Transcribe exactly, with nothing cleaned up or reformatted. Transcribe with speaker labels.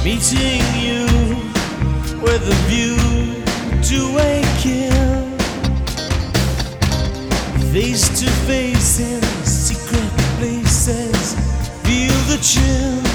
Speaker 1: meeting you with a view to a kill. Face to face in secret places, feel the chill.